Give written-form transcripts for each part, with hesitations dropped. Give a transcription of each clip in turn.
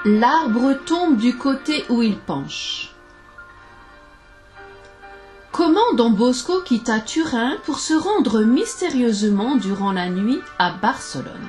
L'arbre tombe du côté où il penche. Comment Don Bosco quitta Turin pour se rendre mystérieusement durant la nuit à Barcelone.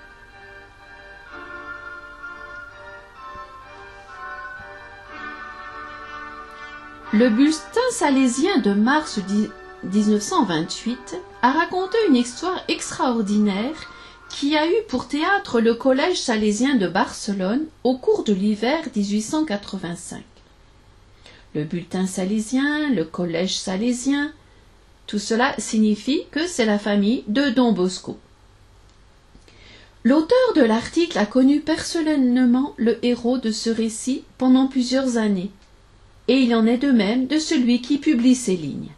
Le bulletin salésien de mars 1928 a raconté une histoire extraordinaire qui a eu pour théâtre le collège salésien de Barcelone au cours de l'hiver 1885. Le bulletin salésien, le collège salésien, tout cela signifie que c'est la famille de Don Bosco. L'auteur de l'article a connu personnellement le héros de ce récit pendant plusieurs années, et il en est de même de celui qui publie ces lignes.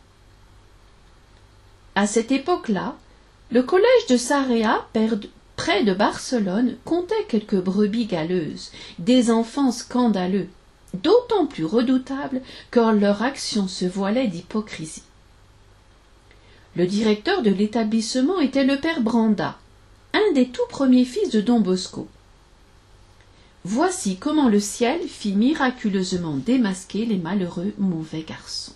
À cette époque-là, le collège de Sarrià, près de Barcelone, comptait quelques brebis galeuses, des enfants scandaleux, d'autant plus redoutables que leur action se voilait d'hypocrisie. Le directeur de l'établissement était le père Branda, un des tout premiers fils de Don Bosco. Voici comment le ciel fit miraculeusement démasquer les malheureux mauvais garçons.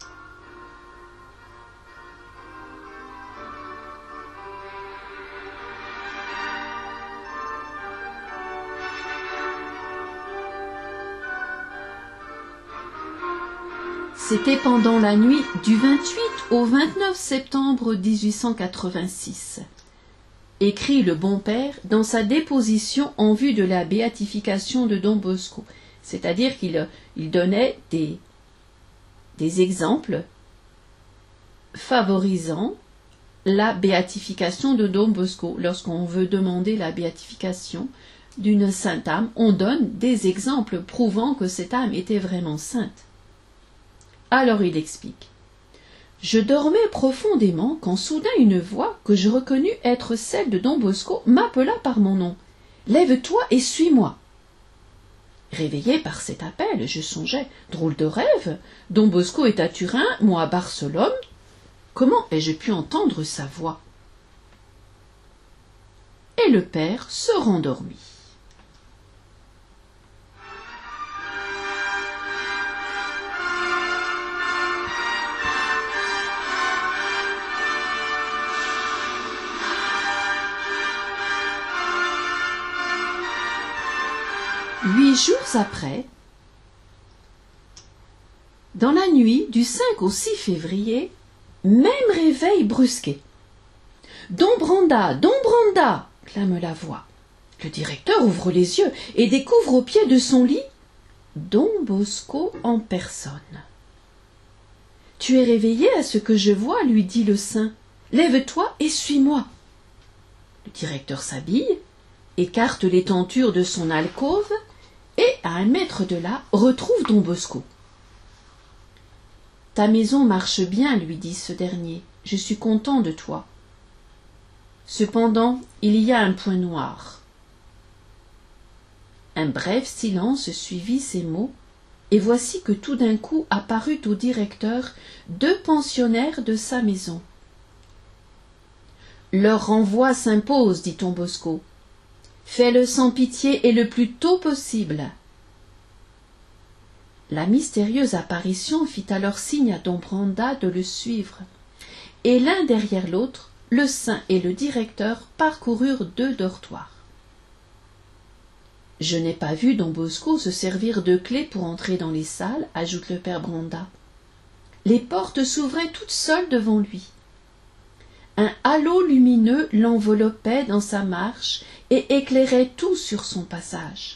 C'était pendant la nuit du 28 au 29 septembre 1886, écrit le bon père dans sa déposition en vue de la béatification de Don Bosco, c'est-à-dire qu'il donnait des exemples favorisant la béatification de Don Bosco. Lorsqu'on veut demander la béatification d'une sainte âme, on donne des exemples prouvant que cette âme était vraiment sainte. Alors il explique. Je dormais profondément quand soudain une voix que je reconnus être celle de Don Bosco m'appela par mon nom. « Lève-toi et suis-moi » Réveillé par cet appel, je songeais. Drôle de rêve. Don Bosco est à Turin, moi à Barcelone. Comment ai-je pu entendre sa voix? Et le père se rendormit. Huit jours après, dans la nuit du 5 au 6 février, même réveil brusqué. « Don Branda, Don Branda !» clame la voix. Le directeur ouvre les yeux et découvre au pied de son lit Don Bosco en personne. « Tu es réveillé à ce que je vois, lui dit le saint. Lève-toi et suis-moi. » Le directeur s'habille, écarte les tentures de son alcôve et, à 1 mètre de là, retrouve Don Bosco. « Ta maison marche bien, lui dit ce dernier. Je suis content de toi. Cependant, il y a un point noir. » Un bref silence suivit ces mots, et voici que tout d'un coup apparut au directeur 2 pensionnaires de sa maison. « Leur renvoi s'impose, dit Don Bosco. Fais-le sans pitié et le plus tôt possible. » La mystérieuse apparition fit alors signe à Don Branda de le suivre, et l'un derrière l'autre, le saint et le directeur parcoururent 2 dortoirs. « Je n'ai pas vu Don Bosco se servir de clés pour entrer dans les salles, ajoute le père Branda. Les portes s'ouvraient toutes seules devant lui. Un halo lumineux l'enveloppait dans sa marche et éclairait tout sur son passage.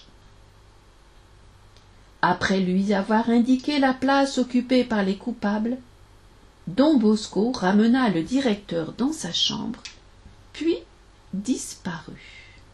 Après lui avoir indiqué la place occupée par les coupables, Don Bosco ramena le directeur dans sa chambre, puis disparut.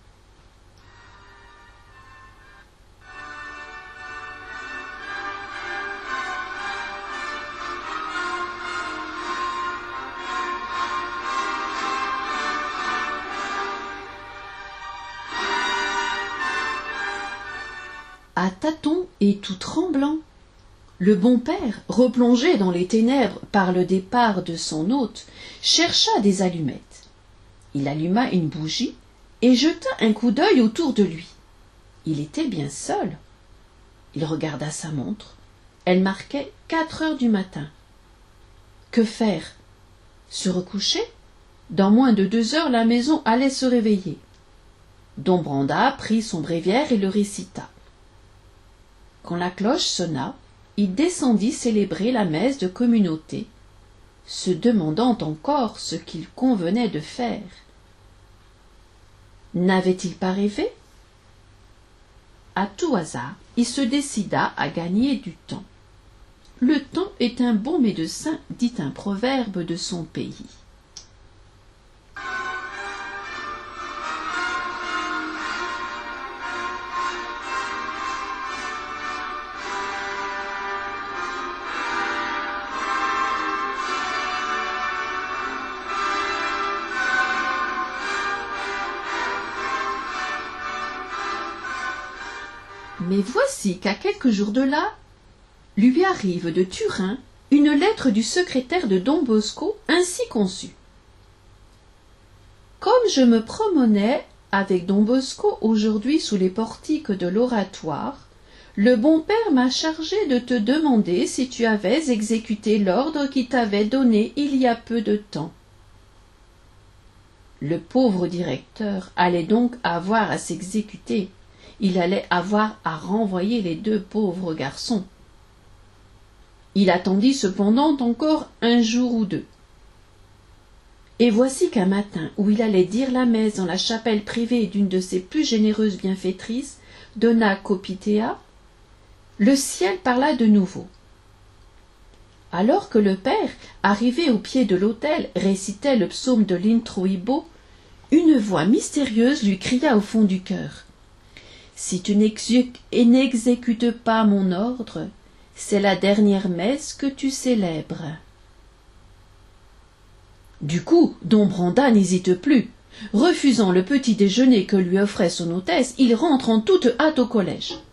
À tâtons et tout tremblant, le bon père, replongé dans les ténèbres par le départ de son hôte, chercha des allumettes. Il alluma une bougie et jeta un coup d'œil autour de lui. Il était bien seul. Il regarda sa montre. Elle marquait 4 heures du matin. Que faire? Se recoucher? Dans moins de 2 heures, la maison allait se réveiller. Dombranda prit son bréviaire et le récita. Quand la cloche sonna, il descendit célébrer la messe de communauté, se demandant encore ce qu'il convenait de faire. N'avait-il pas rêvé? À tout hasard, il se décida à gagner du temps. Le temps est un bon médecin, dit un proverbe de son pays. Mais voici qu'à quelques jours de là, lui arrive de Turin une lettre du secrétaire de Don Bosco ainsi conçue. Comme je me promenais avec Don Bosco aujourd'hui sous les portiques de l'oratoire, le bon père m'a chargé de te demander si tu avais exécuté l'ordre qu'il t'avait donné il y a peu de temps. Le pauvre directeur allait donc avoir à s'exécuter. Il allait avoir à renvoyer les 2 pauvres garçons. Il attendit cependant encore 1 jour ou 2. Et voici qu'un matin où il allait dire la messe dans la chapelle privée d'une de ses plus généreuses bienfaitrices, Donna Copitea, le ciel parla de nouveau. Alors que le père, arrivé au pied de l'autel, récitait le psaume de l'Introibo, une voix mystérieuse lui cria au fond du cœur. Si tu n'exécutes pas mon ordre, c'est la dernière messe que tu célèbres. Du coup, Dombranda n'hésite plus. Refusant le petit déjeuner que lui offrait son hôtesse, il rentre en toute hâte au collège.